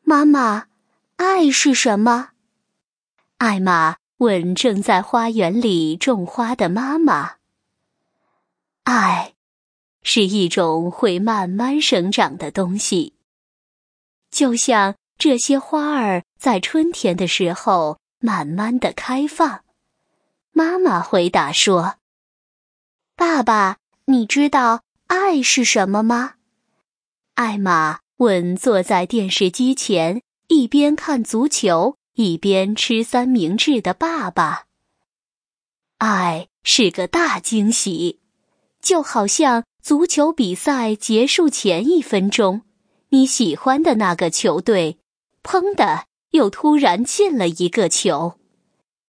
妈妈，爱是什么？艾玛问正在花园里种花的妈妈。爱是一种会慢慢生长的东西，就像这些花儿在春天的时候慢慢地开放。妈妈回答说：爸爸，你知道爱是什么吗？艾玛问坐在电视机前一边看足球一边吃三明治的爸爸。爱是个大惊喜，就好像足球比赛结束前1分钟，你喜欢的那个球队，砰的又突然进了一个球。